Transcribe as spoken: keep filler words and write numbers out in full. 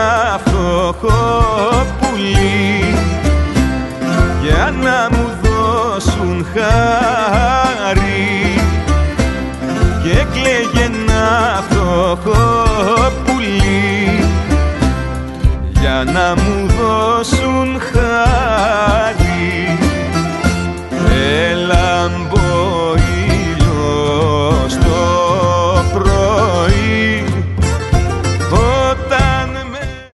φτωχό πουλί για να μου δώσουν χάρη και έκλαιγε ένα φτωχό πουλί για να μου δώσουν